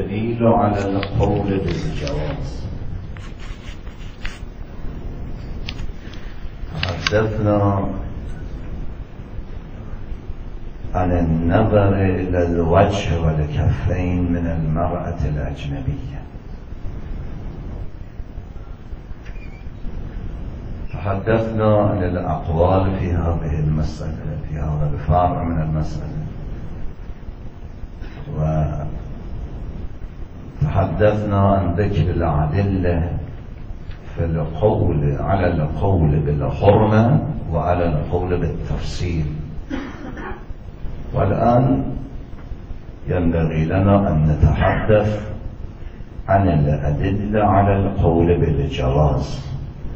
الدليل على القول بالجواز. تحدثنا عن النظر إلى الوجه والكفين من المرأة الأجنبية. تحدثنا عن الأقوال في هذه المسألة، في هذا الفارع من المسألة، وتحدثنا عن ذكر الأدلة في القول على القول بالحرمة وعلى القول بالتفصيل. والآن ينبغي لنا أن نتحدث عن الأدلة على القول بالجواز،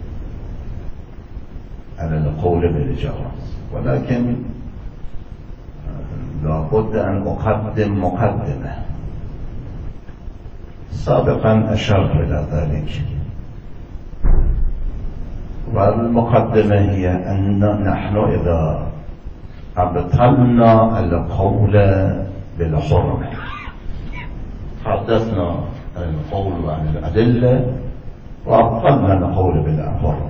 على القول بالجواز. ولكن لابد أن أقدم مقدمة. سابقا أشرت إلى ذلك، والمقدمة هي أن نحن إذا أبطلنا القول بالحرمة، تحدثنا عن القول وعن الأدلة وأبطلنا القول بالحرمة،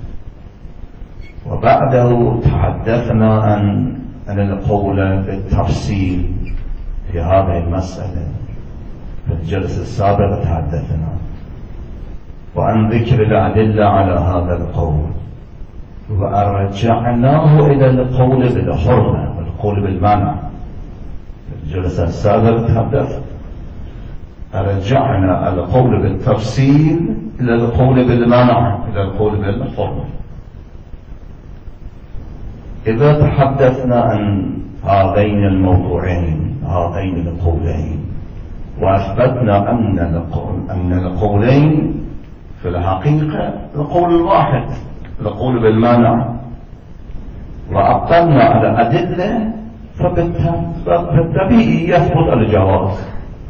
وبعده تحدثنا عن القول بالتفصيل في هذه المسألة. في الجلسة السابقة تحدثنا وعن ذكر الأدلة على هذا القول، وأرجعناه إلى القول بالحرمة والقول بالمنع. في الجلسة السابقة تحدث أرجعنا القول بالتفصيل إلى القول بالمنع، إلى القول بالحرمة. إذا تحدثنا عن هذين الموضوعين، هذين القولين، وأثبتنا أن القولين في الحقيقة القول الواحد، القول بالمانع، وأبطلنا على أدلة، فبالطبيعي يثبت الجواز،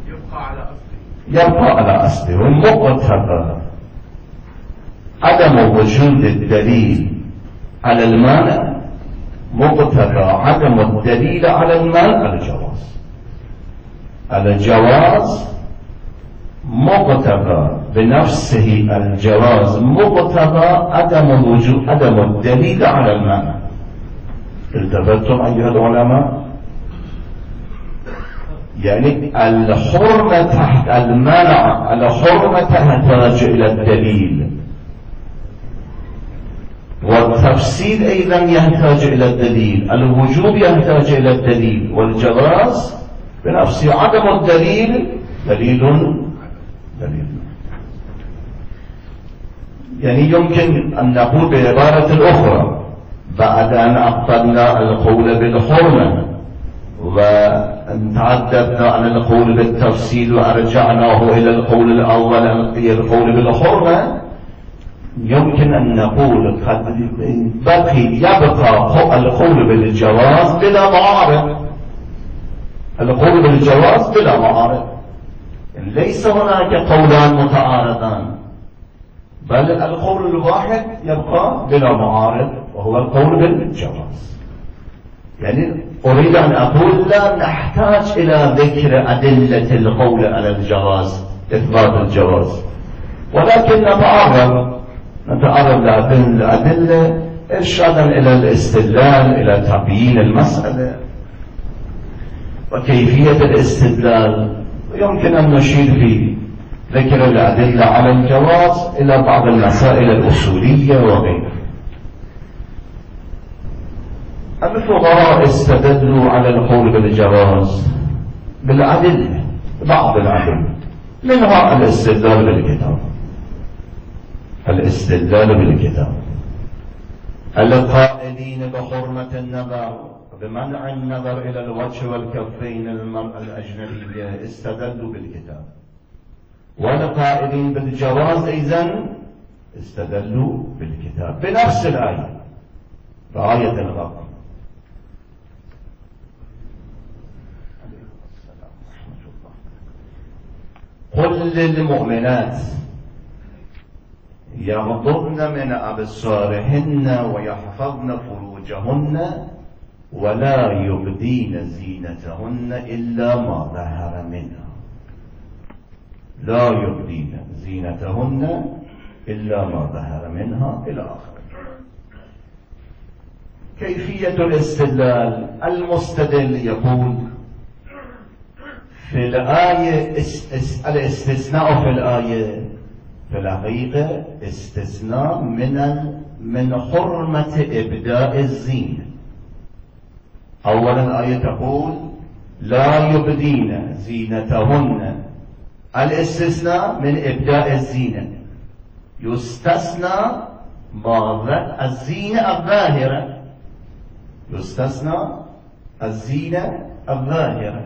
يبقى على أصله. ومقتضى عدم وجود الدليل على المانع، مقتضى عدم الدليل على المانع الجواز. الجواز مقتضى بنفسه، الجواز مقتضى عدم الدليل على المانع. التفتم أيها العلماء؟ يعني الحرمة تحت المانع، الحرمة تحتاج إلى الدليل، والتفصيل أيضا يحتاج إلى الدليل، الوجوب يحتاج إلى الدليل، والجواز بنفسه عدم الدليل دليل. يعني يمكن أن نقول بعبارة أخرى، بعد أن أبطلنا القول بالحرمة وتحدثنا عن القول بالتفصيل وأرجعناه إلى القول الأول، إلى القول بالحرمة، يمكن أن نقول قد يبقى القول بالجواز بلا معارض. القول بالجواز بلا معارض، ليس هناك قولان متعارضان، بل القول الواحد يبقى بلا معارض، وهو القول بالجواز. يعني أريد أن أقول لا نحتاج إلى ذكر أدلة القول على الجواز، إثبات الجواز، ولكن نتعرض لأدلة إرشادا إلى الاستدلال، إلى تبيين المسألة وكيفية الاستدلال. يمكن أن نشير في ذكر الأدلة على الجواز إلى بعض المسائل الأصولية وغيرها. الفقهاء استدلوا على القول بالجواز بالأدلة، بعض الأدلة، منها الاستدلال بالكتاب، الاستدلال بالكتاب. القائلين بحرمة النظر، بمنع النظر إلى الوجه والكفين المرأة الأجنبية، استدلوا بالكتاب. والقائلين بالجواز أيضا استدلوا بالكتاب بنفس الآية، بآية الغضب. قل للمؤمنات يغضضن من أبصارهن ويحفظن فروجهن ولا يبدين زينتهن إلا ما ظهر منها. لا يبدين زينتهن إلا ما ظهر منها إلى آخره. كيفية الاستدلال: المستدل يقول في الآية الاستثناء في الآية في الحقيقة استثناء من حرمة إبداء الزينة. أولا الآية تقول لا يبدين زينتهن، الاستثناء من إبداء الزينة، يستثنى الزينة الظاهرة، يستثنى الزينة الظاهرة.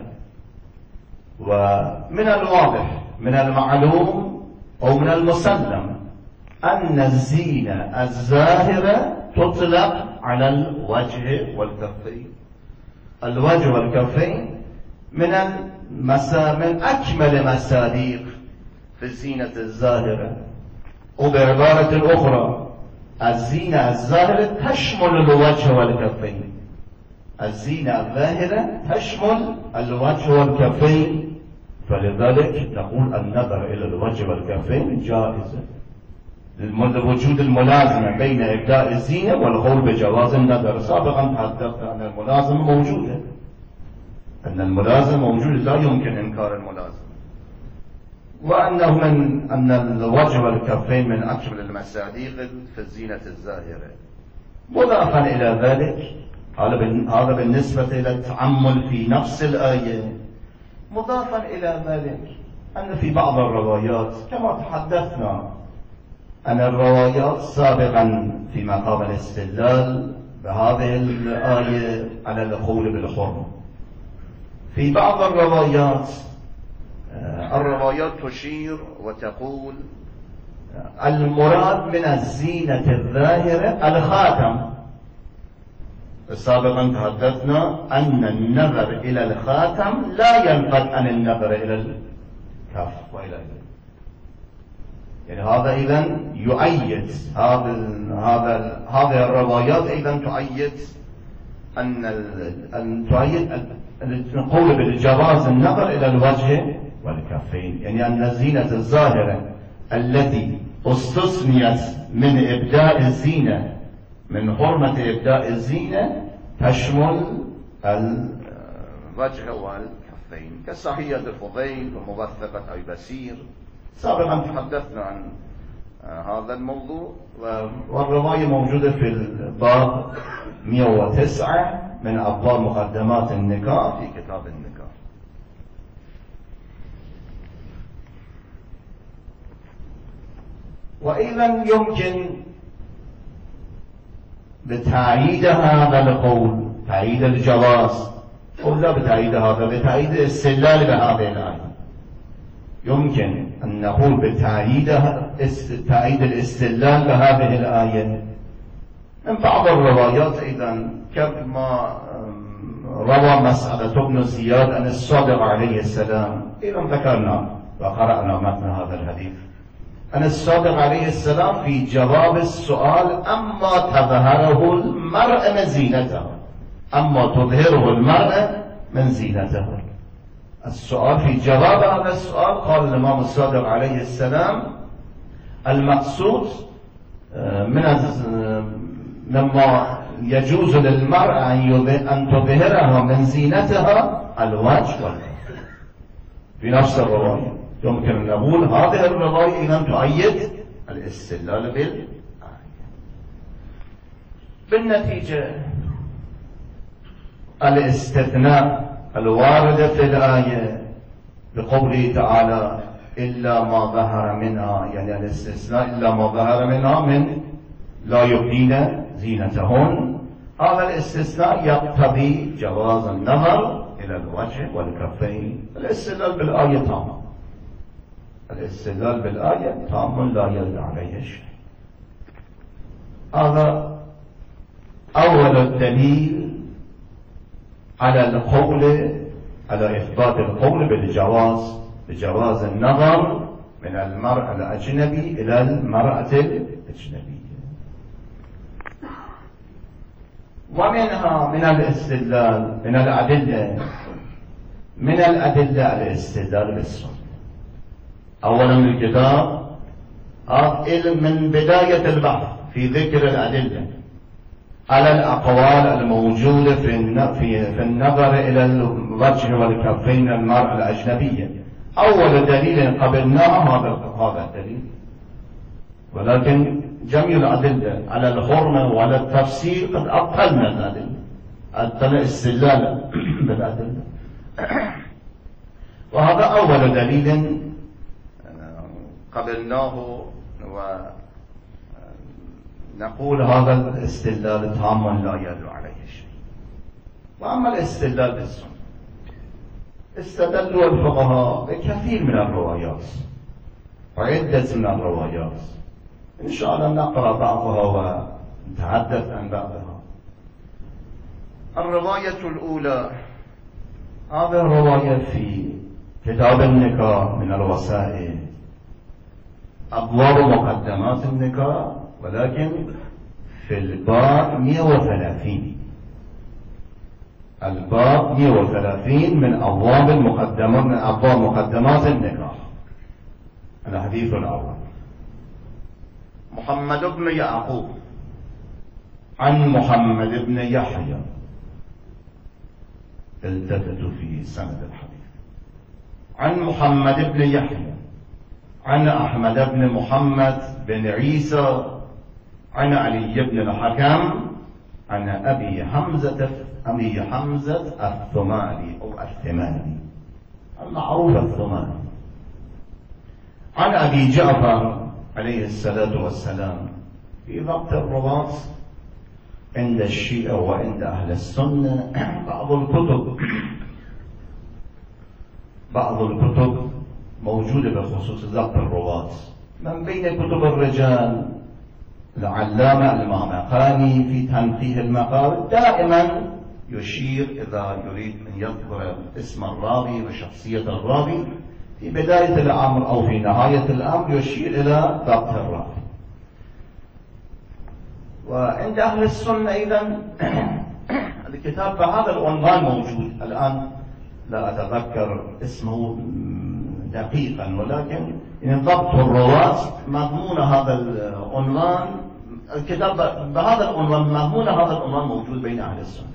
ومن الواضح من المعلوم أو من المسلم أن الزينة الظاهرة تطلق على الوجه والكفين. الوجه والكفين من أكمل مصادر في الزينة الظاهرة. وبعبارة أخرى الزينة الظاهرة تشمل الوجه والكفين، الزينة الظاهرة تشمل الوجه والكفين، فلذلك نقول النظر إلى الوجه والكفين جائزة لوجود الملازمة بين إبداء الزينة والقول بجواز النظر. سابقا تحدثت أن الملازمة موجودة، أن الملازمة موجودة لا يمكن إنكار الملازمة، وأنه أن الوجه والكفين من أكمل المصادر في الزينة الظاهرة. مضافا إلى ذلك، هذا بالنسبة إلى التأمل في نفس الآية، مضافا إلى ذلك أن في بعض الروايات كما تحدثنا أن الروايات سابقا في مقام الاستدلال بهذه الآية على القول بالحرمة، في بعض الروايات تشير وتقول المراد من الزينة الظاهرة الخاتم. سابقا تحدثنا أن النظر إلى الخاتم لا ينقض عن النظر إلى الكف وإلى ذلك. يعني هذا إذن يؤيد هذه الروايات إذن تؤيد أن تؤيد نقول بالجواز النظر إلى الوجه والكفين، يعني أن الزينة الظاهرة التي استثنيت من إبداء الزينة من حرمة إبداء الزينة تشمل الوجه والكفين، كصحيحة الفضيل وموثقة أبي بصير. سابقا تحدثنا عن هذا الموضوع، والرواية موجودة في الباب 109 من أبواب مقدمات النكاح في كتاب النكاح. وإذا يمكن بتأييد هذا القول، تأييد الجواز، أو لا بتأييد هذا، بتأييد الاستدلال بهذه الآية، يمكن أن نقول بتأييد الاستدلال بهذه الآية من بعض الروايات. إذا كما روى مسألة ابن زياد عن الصادق عليه السلام، إذا ذكرنا وقرأنا متن هذا الحديث أن الصادق عليه السلام في جواب السؤال أما تظهره المرء من زينته، أما تظهره المرء من زينته، السؤال في جواب هذا السؤال قال الإمام الصادق عليه السلام المقصود مما يجوز للمرأة أن تظهرها من زينتها الوجه والكف. في نفس الرواية يمكن أن نقول هذه الرواية إذا تؤيد الاستدلال بالآية. بالنتيجة الاستثناء الوارد في الآية بقوله تعالى إلا ما ظهر منها، يعني الاستثناء إلا ما ظهر منها من لا يبدين زينتهن، هذا الاستثناء يقتضي جواز النظر إلى الوجه والكفين. الاستدلال بالآية تام، الاستدلال بالآية تام لا يرد عليه شيء. هذا أول الدليل على القول، على إثبات القول بجواز النظر من المرأة الأجنبي إلى المرأة الأجنبية. ومنها من الاستدلال من الأدلة الاستدلال بالسنة. أولا الكتاب من بداية البحث في ذكر الأدلة على الأقوال الموجودة في النظر إلى الوجه والكفين المرأة الأجنبية. أول دليل قبلناه هذا الدليل، ولكن جميع الأدلة على الحرمة وعلى التفسير قد أبطلنا الأدلة، أبطل استدلال بالأدلة. وهذا أول دليل قبلناه، ونقول هذا الاستدلال تام لا يدل عليه شيء. وأما الاستدلال بالسنة، استدلوا الفقهاء بكثير من الروايات وعدة من الروايات، إن شاء الله نقرأ بعضها ونتحدث عن بعضها. الرواية الأولى، هذه الرواية في كتاب النكاح من الوسائل، أبواب مقدمات النكاح، ولكن في الباب 130، الباب 130 من أبواب المقدمات، من أبواب مقدمات النكاح. الحديث الأول: محمد بن يعقوب عن محمد بن يحيى. التفتوا في سند الحديث. عن محمد بن يحيى عن أحمد بن محمد بن عيسى عن علي بن الحكم عن أبي حمزة الثمالي أو الثمالي المعروف الثمالي، عن أبي جعفر عليه الصلاة والسلام. في ضبط الرواة عند الشيعة وعند أهل السنة بعض الكتب موجودة بخصوص ضبط الرواة. من بين كتب الرجال العلامة المامقاني في تنقيه المقال دائما يشير إذا يريد أن يذكر اسم الراوي وشخصية الراوي في بداية الأمر أو في نهاية الأمر يشير إلى ضبط الراوي. وعند أهل السنة أيضا الكتاب بهذا العنوان موجود، الآن لا أتذكر اسمه دقيقا، ولكن إن ضبط الرواة مضمون هذا العنوان، الكتاب بهذا العنوان مضمون هذا العنوان موجود بين أهل السنة.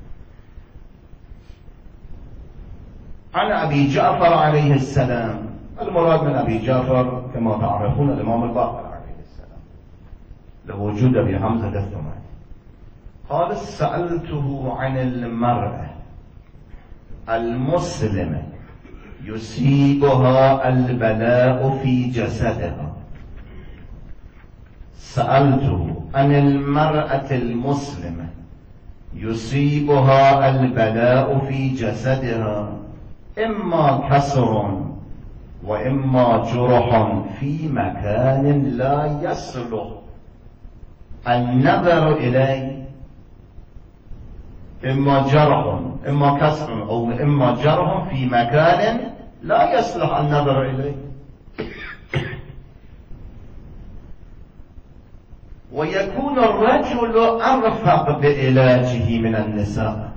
عن أبي جعفر عليه السلام. المراد من أبي جعفر كما تعرفون الإمام الباقر عليه السلام، لوجود أبي حمزة الثمالي. قال: سألته عن المرأة المسلمة يصيبها البلاء في جسدها. سألته عن المرأة المسلمة يصيبها البلاء في جسدها، إما كسر وإما جرح في مكان لا يصلح النظر إليه، إما جرح إما كسر أو إما جرح في مكان لا يصلح النظر إليه. ويكون الرجل أرفق بعلاجه من النساء.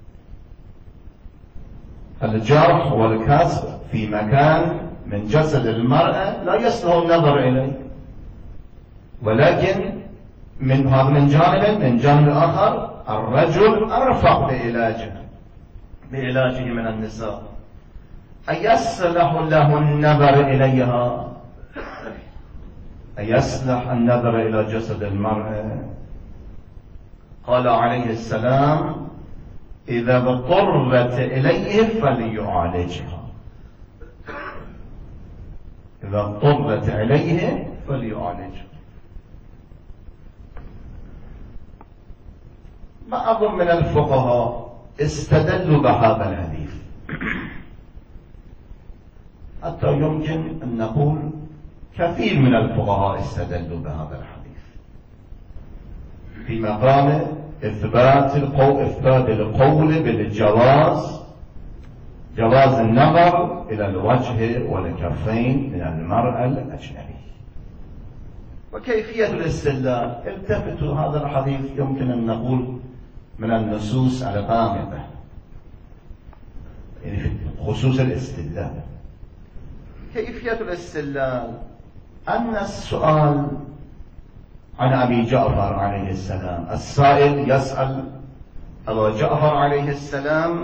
الجرح والكسر في مكان من جسد المرأة لا يصلح النظر إليه، ولكن من جانب آخر الرجل أرفق بعلاجه من النساء. أيصلح له النظر إليها؟ أيصلح النظر إلى جسد المرأة؟ قال عليه السلام: إذا اضطرت إليه فليعالجها. إذا اضطرت إليه فليعالجها. بعض من الفقهاء استدلوا بهذا الحديث، حتى يمكن أن نقول كثير من الفقهاء استدلوا بهذا الحديث في مقام إثبات القول بالجواز، جواز النظر إلى الوجه والكفين من المرأة الأجنبية. وكيفية الاستدلال، التفتوا هذا الحديث يمكن أن نقول من النصوص الغامضة، يعني في خصوص الاستدلال. كيفية الاستدلال أن السؤال عن أبي جعفر عليه السلام، السائل يسأل أبا جعفر عليه السلام،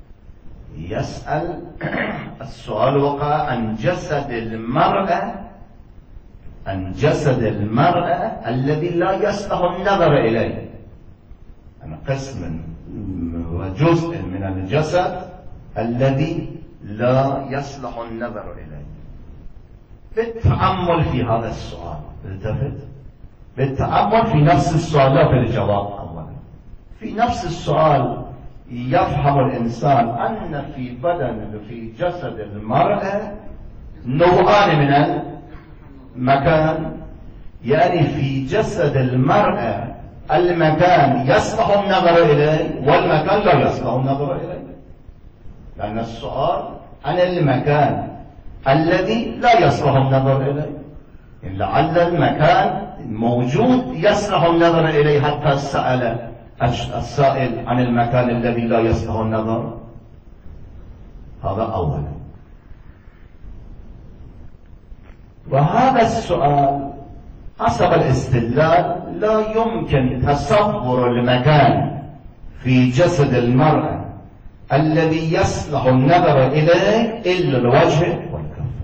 يسأل السؤال وقع عن جسد المرأة، عن جسد المرأة الذي لا يصلح النظر إليه، عن قسم وجزء من الجسد الذي لا يصلح النظر إليه. بالتأمل في هذا السؤال، التفت بالتأمل في نفس السؤال لا في الجواب أولا، في نفس السؤال يفهم الإنسان أن في بدن في جسد المرأة نوعان من المكان، يعني في جسد المرأة المكان يصلح النظر إليه والمكان لا يصلح النظر إليه، لأن السؤال عن المكان الذي لا يصلح النظر إليه، لعل المكان موجود يصلح النظر إليه حتى سأل السائل عن المكان الذي لا يصلح النظر. هذا أولا. وهذا السؤال حسب الاستدلال لا يمكن تصور المكان في جسد المرأة الذي يصلح النظر إليه إلا الوجه والكفين.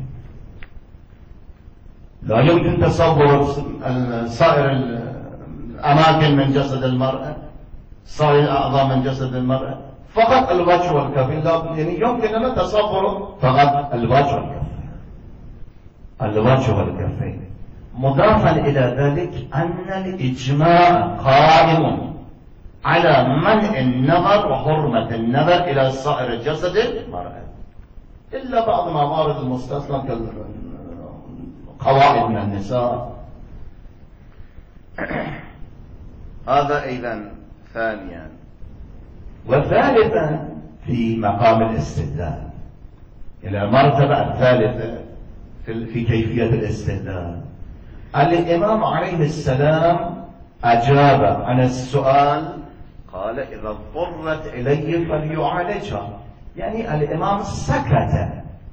لا يمكن تصور سائر الأماكن من جسد المرأة، سائر الأعضاء من جسد المرأة، فقط الوجه والكفين. يعني يمكن أن تصور فقط الوجه والكفين، الوجه والكفين. مضافا إلى ذلك أن الإجماع قائم على منع النظر وحرمة النظر إلى سائر جسد المرأة، إلا بعض موارد المستثنى كالقواعد من النساء. هذا أيضا ثانيا. وثالثا في مقام الاستدلال، إلى المرتبة الثالثة في كيفية الاستدلال، الإمام عليه السلام أجاب عن السؤال، قال إذا اضطرت إليه فليعالجها. يعني الإمام سكت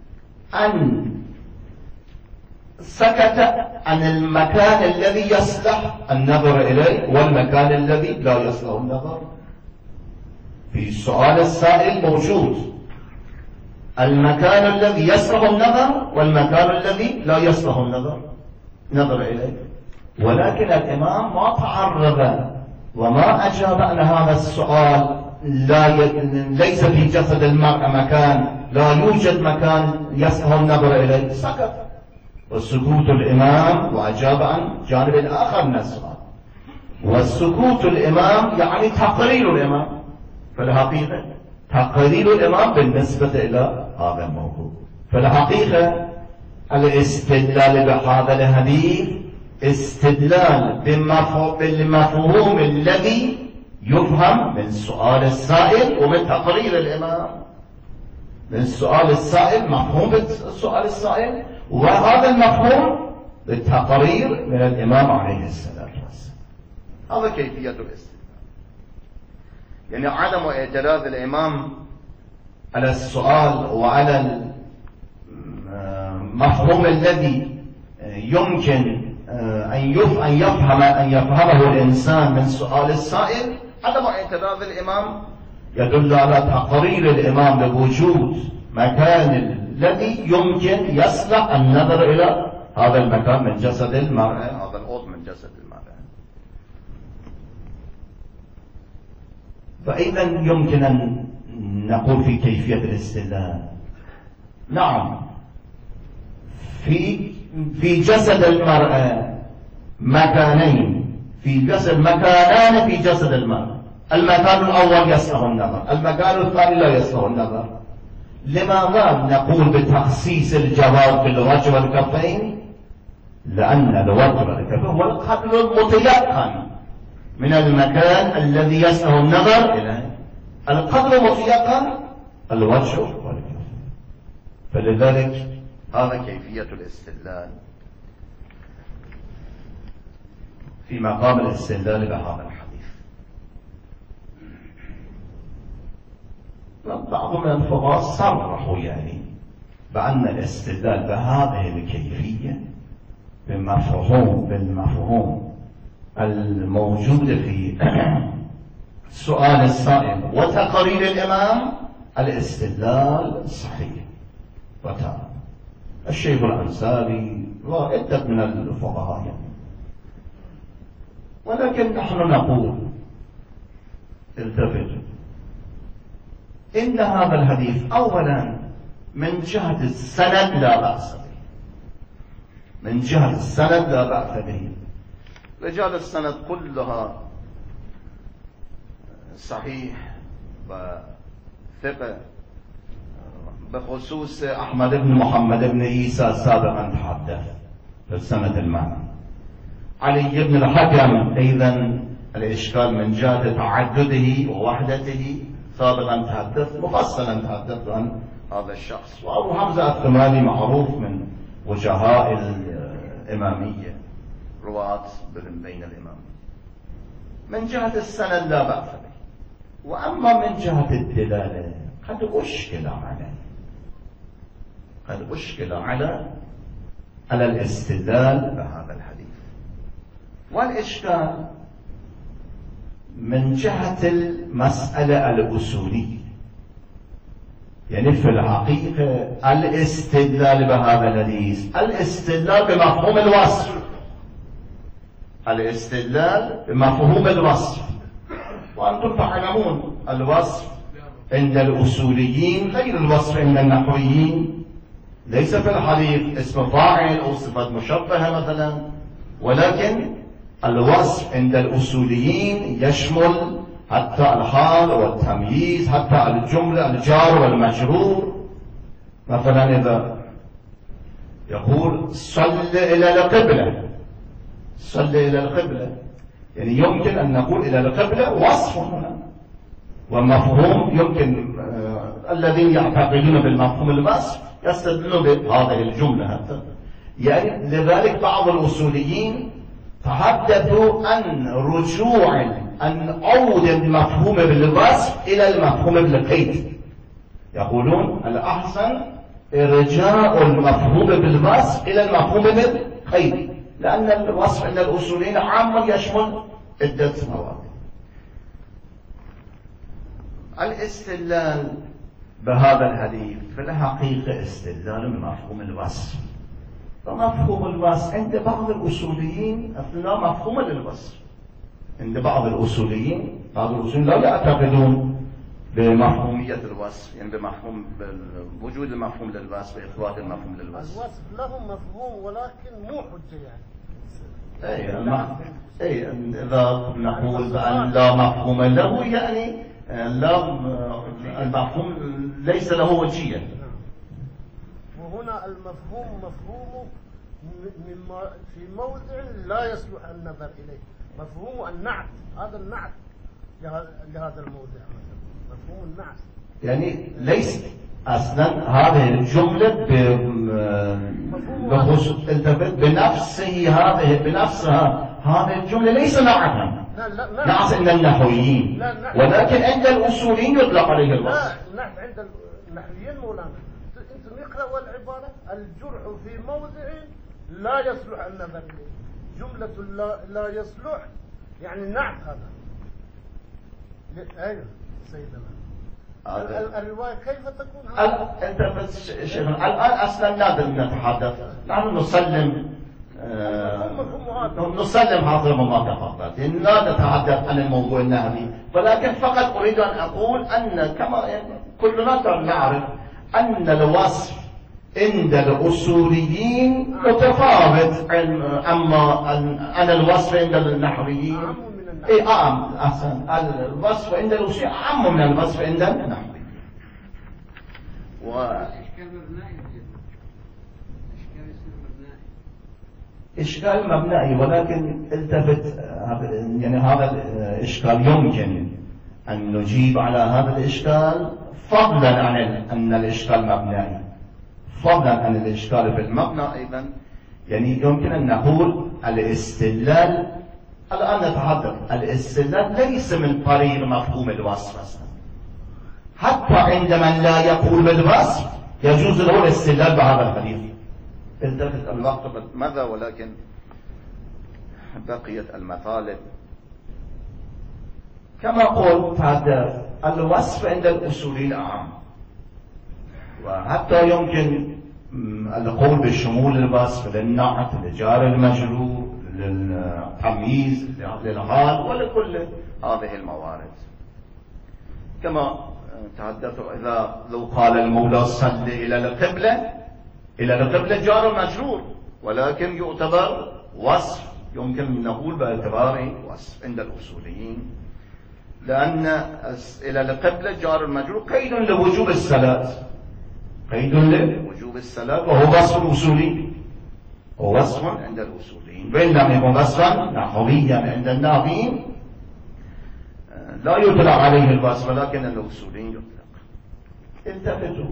عن المكان الذي يصلح النظر إليه والمكان الذي لا يصلح النظر. في سؤال السائل موجود المكان الذي يصلح النظر والمكان الذي لا يصلح النظر إليه، ولكن الإمام ما تعرض وما أجاب أن هذا السؤال ليس في جسد المرأة مكان، لا يوجد مكان يصلح النظر إليه، سكت. والسكوت الإمام وأجاب عن جانب آخر من السؤال، والسكوت الإمام يعني تقرير الإمام، فالحقيقة تقرير الإمام بالنسبة إلى هذا الموضوع. فالحقيقة الاستدلال بهذا الحديث استدلال بالمفهوم الذي يفهم من سؤال السائل ومن تقرير الإمام. من سؤال السائل مفهوم السؤال السائل، وهذا المفهوم بالتقرير من الإمام عليه السلام والسلام. هذا كيفية الاستدلال، يعني عدم اعتراض الإمام على السؤال وعلى المفهوم الذي يمكن أن يفهمه الإنسان من سؤال السائل. عدم اعتراض الإمام يدل على تقرير الإمام بوجود مكان الذي يمكن يصلح النظر إلى هذا المكان من جسد المرأة، هذا العضو من جسد المرأة. فإذا يمكن أن نقول في كيفية الاستدلال، نعم في جسد المرأة مكانين، مكانان في جسد المرأة، المكان الأول يصلح النظر، المكان الثاني لا يصلح النظر. لماذا نقول بتخصيص الجواب بالوجه والكفين؟ لأن الوجه والكفين هو القدر المتيقن من المكان الذي يصلح النظر إليه، القدر المتيقن الوجه والكفين. فلذلك هذا كيفية الاستدلال في مقام الاستدلال بهذا الحديث. بعض من الفقهاء صرحوا يعني بأن الاستدلال بهذه الكيفية بالمفهوم الموجود في سؤال السائل وتقرير الإمام الاستدلال صحيح وتام. الشيخ الأنصاري وعدة من الفقهاء، ولكن نحن نقول التفت إن هذا الحديث أولا من جهة السند لا بأس به، من جهة السند لا بأس به، رجال السند كلها صحيح وثقة، بخصوص أحمد بن محمد بن عيسى سابقا تحدث في السند المعنى. علي بن الحكم أيضا الإشكال من جهة تعدده ووحدته سابقا تحدث مفصلا تحدث عن هذا الشخص. وأبو حمزة الثمالي معروف من وجهاء الإمامية، رواة بين الإمام. من جهة السند لا بأس به، وأما من جهة الدلالة قد أشكل على الاستدلال بهذا الحديث. والإشكال من جهة المسألة الأصولية، يعني في الحقيقة الاستدلال بهذا الحديث الاستدلال بمفهوم الوصف، الاستدلال بمفهوم الوصف. وأنتم تعلمون الوصف عند الأصوليين غير الوصف عند النحويين، ليس في الحديث اسم فاعل أو صفة مشبهة مثلا، ولكن الوصف عند الأصوليين يشمل حتى الحال والتمييز، حتى الجملة الجار والمجرور. مثلا إذا يقول صل إلى القبلة، صل إلى القبلة، يعني يمكن أن نقول إلى القبلة وصف هنا ومفهوم. يمكن الذين يعتقدون بالمفهوم الوصف يستدلون بهذه الجملة حتى. يعني لذلك بعض الأصوليين تحدثوا عن رجوع أن عود المفهوم بالوصف إلى المفهوم بالقيد. يقولون الأحسن إرجاع المفهوم بالوصف إلى المفهوم بالقيد، لأن الوصف عند الأصوليين عام يشمل عدة مواد. الاستدلال بهذا الحديث في الحقيقة استدلال بمفهوم الوصف، ومفهوم الوصف عند بعض الأصوليين لا مفهوم للوصف. عند بعض الأصوليين لا يعتقدون بمفهومية الوصف، يعني بمفهوم وجود المفهوم للوصف وإثبات المفهوم للوصف. الوصف له مفهوم ولكن مو حجة يعني. إذا نقول بأن لا مفهوم له يعني لا، المفهوم ليس له وجهية. وهنا المفهوم مفهوم في موضع لا يصلح النظر إليه، مفهوم النعت، هذا النعت لهذا الموضع مثلا، مفهوم النعت. يعني ليس أصلا هذه الجملة بنفسها هذه الجملة ليس نعتا، نعت عند النحويين، ولكن عند الأصوليين يطلق عليه الوصف. لا، نعت عند النحويين مولانا. انت نقرأ العبارة الجرح في موضع لا يصلح النظر إليه، جملة لا يصلح يعني نعت هذا. أيوه سيدنا، الرواية كيف تكون هذا؟ أنت بس شيخنا الآن أصلا نادر نتحدث، نحن نسلم هذا ما تفضل، لا نتحدث عن الموضوع النهوي، ولكن فقط أريد أن أقول أن كما كلنا نعرف أن الوصف عند الأصوليين متفاوت عن الوصف عند النحويين. أحسن، الوصف عند الأصوليين أعم من الوصف عند النحويين. إشكال مبنائي، ولكن التفت يعني هذا الإشكال يمكن أن نجيب على هذا الإشكال فضلا عن أن الإشكال مبنائي، فضلا عن الإشكال في المبنى أيضا. يعني يمكن أن نقول الاستدلال، الآن نتحدث الاستدلال ليس من طريق مفهوم الوصف أصلا، حتى عند من لا يقول بالوصف يجوز له الاستدلال بهذا الحديث. التفت الوقت ماذا، ولكن بقيت المطالب. كما قلت هذا الوصف عند الأصوليين عام، وحتى يمكن القول بشمول الوصف للنعت، للجار المجرور، للتمييز، للحال، ولكل هذه الموارد. كما تحدثوا إذا لو قال المولى صل إلى القبلة، إلى القبلة جار مجرور، ولكن يعتبر وصف، يمكن نقول باعتباره وصف عند الأصوليين، لأن إلى القبلة جار المجرور قيد لوجوب الصلاة، قيد لوجوب الصلاة، وهو وصف أصولي، هو وصف عند الأصوليين. وإن لم يكن وصفا نحويا عند النحويين لا يطلق عليه الوصف، ولكن الأصوليين يطلق. التفتوا،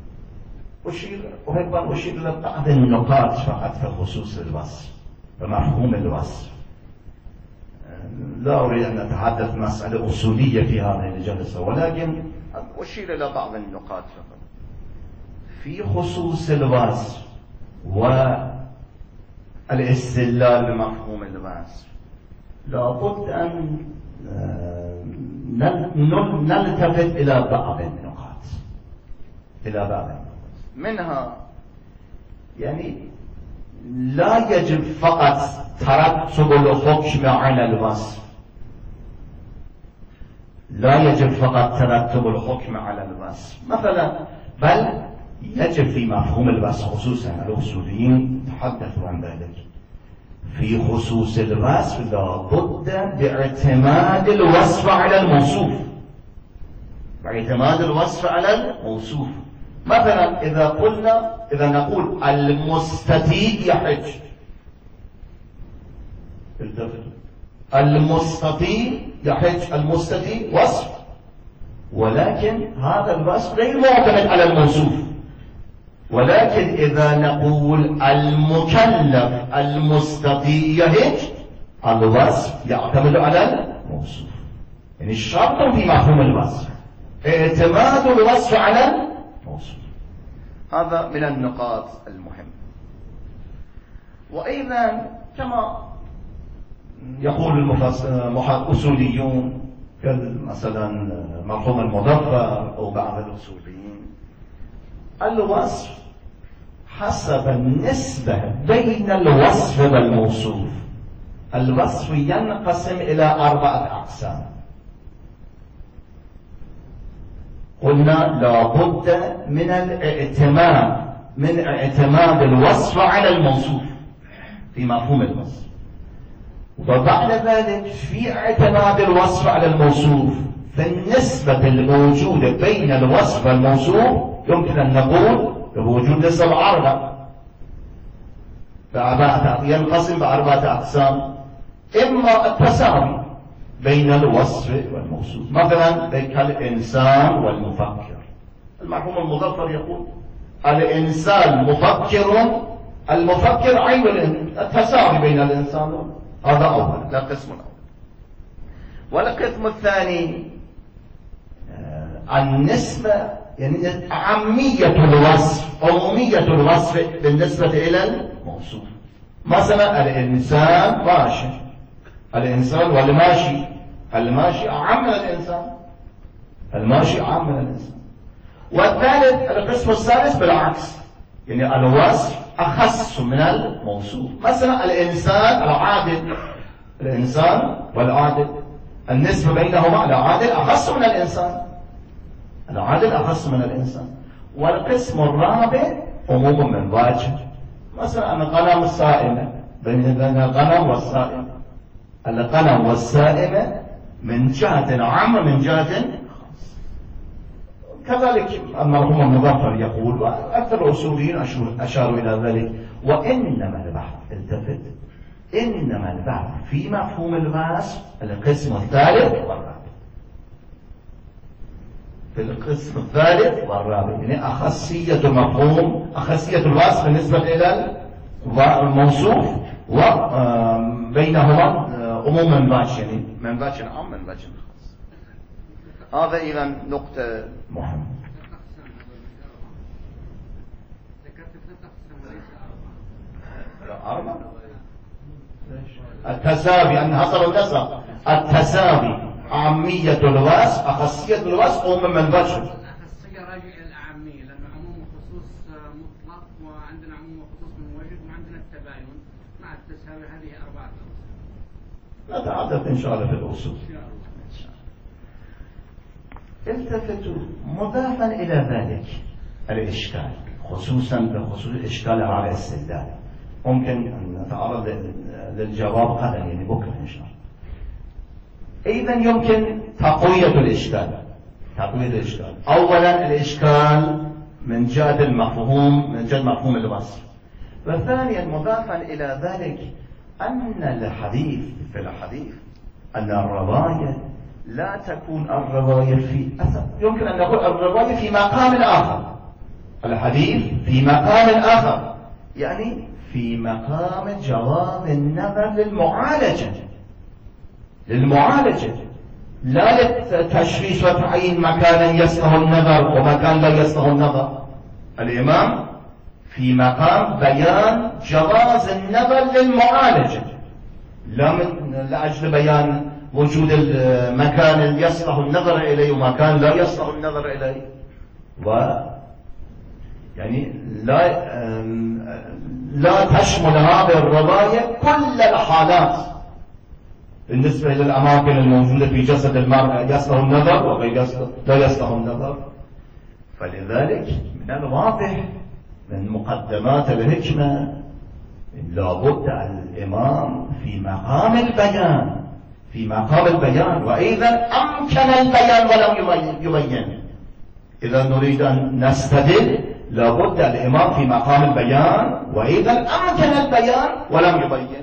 أحب أن أشير إلى بعض النقاط فقط في خصوص الوصف ومفهوم الوصف. لا أريد أن أتحدث مسألة أصولية في هذه الجلسة، ولكن أشير إلى بعض النقاط فقط في خصوص الوصف والاستدلال بمفهوم الوصف. لابد أن نلتفت إلى بعض النقاط، منها يعني لا يجب فقط ترتب الحكم على الوصف، لا يجب فقط ترتب الحكم على الوصف مثلا، بل يجب في مفهوم الوصف، خصوصا الأصوليين تحدثوا عن ذلك، في خصوص الوصف لابد باعتماد الوصف على الموصوف، باعتماد الوصف على الموصوف. مثلا إذا نقول المستطيع يحج، المستطيع يحج، المستطيع وصف، ولكن هذا الوصف غير معتمد على الموصوف. ولكن إذا نقول المكلف المستطيع يحج، الوصف يعتمد على الموصوف. يعني الشرط في مفهوم الوصف اعتماد الوصف على الموصوف. هذا من النقاط المهمة. وأيضا كما يقول الأصوليون مثلا مفهوم المظفر أو بعض الأصوليين، الوصف حسب النسبة بين الوصف والموصوف. الوصف ينقسم إلى 4 أقسام. قلنا لابد من اعتماد الوصف على الموصوف في مفهوم الوصف، وبعد ذلك في اعتماد الوصف على الموصوف في النسبة الموجودة بين الوصف والموصوف، يمكن أن نقول بوجود نسب 4 ينقسم ب4 أقسام. إما التساوي بين الوصف والموصوف، مثلا بين الإنسان والمفكر. المرحوم المظفر يقول الإنسان مفكر، المفكر عين التساوي بين الإنسان. هذا أول، لا قسم الأول. والقسم الثاني النسبة، يعني عامية الوصف، عمومية الوصف بالنسبة إلى الموصوف. مثلا الإنسان ماشي، الإنسان والماشي، الماشي أعم من الإنسان، الماشي أعم من الإنسان. والثالث القسم الثالث بالعكس، يعني الوصف أخص من الموصوف. مثلا الإنسان العادل، الإنسان والعادل النسبة بينهما، العادل أخص من الإنسان، العادل أخص من الإنسان. والقسم الرابع عموم من واجب، مثلا الغنم الصائمة، بين الغنم والصائمة، الغنم والصائمة من جهة عامة من جهة خاصة. كذلك المرحوم المظفر يقول، وأكثر الأصوليين أشاروا إلى ذلك، وإنما البحث، التفت، إنما البحث في مفهوم الوصف القسم الثالث والرابع، في القسم الثالث والرابع، يعني أخصية مفهوم، أخصية الوصف بالنسبة إلى الموصوف، وبينهما عموم من باش، يعني من باش عام من باش خاص. هذا إذا نقطة مهمة. أربعة. التساوي أن حصل النسب، التساوي، عامية الوصف، أخصية الوصف ومن البشر. الأخصية راجع إلى الأعمية، لأنه عموم وخصوص مطلق، وعندنا عموم وخصوص من وجد، وعندنا التباين مع التساوي. هذه 4 أوصاف. نتحدث إن شاء الله في الأصول. التفتوا مضافا إلى ذلك الإشكال، خصوصا بخصوص الإشكال على الاستدلال. ممكن أن نتعرض للجواب غدا، يعني بكرة إن شاء الله. إذا يمكن تقوية الإشكال. أولا الإشكال من جهة المفهوم، من جهة مفهوم الوصف. وثانيا مضافا إلى ذلك أن في الحديث أن الرواية لا تكون الرواية في أثر، يمكن أن نقول الرواية في مقام آخر، الحديث في مقام آخر، يعني في مقام جواب النظر للمعالجة، لا للتشخيص وتعيين مكانا يصلح النظر ومكان لا يصلح النظر. الإمام في مقام بيان جواز النظر للمعالجة، لا من لأجل بيان وجود المكان اللي يصلح النظر إليه ومكان لا يصلح النظر إليه. يعني لا تشمل هذه الرواية كل الحالات بالنسبة للأماكن الموجودة في جسد المرأة يصلح النظر وغير لا يصلح النظر. فلذلك من الواضح من مقدمات الحكمة لابد الإمام في مقام البيان، وإذا أمكن البيان ولم يبين. إذا نريد أن نستدل لابد الإمام في مقام البيان، وإذا أمكن البيان ولم يبين.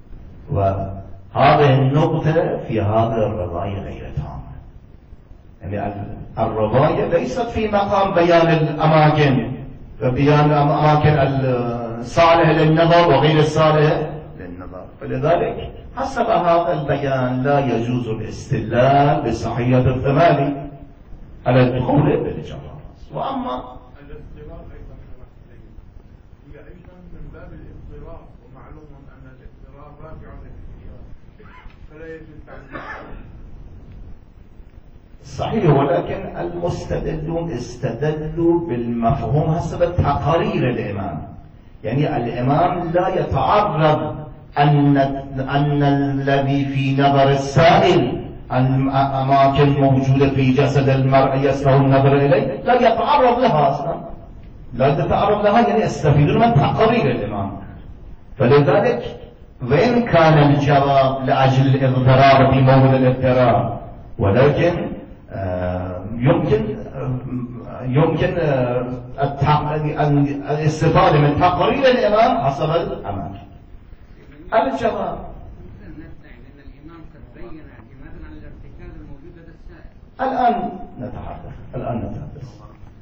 وهذه النقطة في هذه الرواية غير تامة، يعني الرواية ليست في مقام بيان الأماكن وبيان الأماكن الصالحة للنظر وغير الصالحة للنظر. فلذلك حسب هذا البيان لا يجوز الاستدلال بصحية الثماني على الدخول بالجواز. وأما الاضطراب هي أيضا من باب الاضطراب، ومعلوم أن الاضطراب راجع للاختيار، فلا يجوز تعليل. صحيح، ولكن المستدلون استدلوا بالمفهوم حسب تقارير الإمام. يعني الإمام لا يتعرض أن الذي في نظر السائل الأماكن موجودة في جسد المرء يصلح النظر إليه، لا يتعرض لها أصلا، لا يتعرض لها، يعني يستفيدون من تقارير الإمام. فلذلك وإن كان الجواب لأجل الإضطرار في موضع الاضطرار، ولكن يمكن الاستفادة من تقارير الإمام حسب الأمر. الجواب نستعين أن الإمام قد بين اعتمادا على الارتكاز الموجود لدى السائل. الآن نتحدث.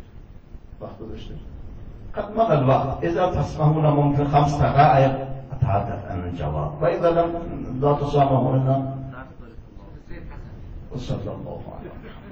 قد مضى الوقت، إذا تسمحون ممكن 5 دقائق أتحدث عن الجواب، وإذا لا تسامحون وصلى الله عليه وسلم.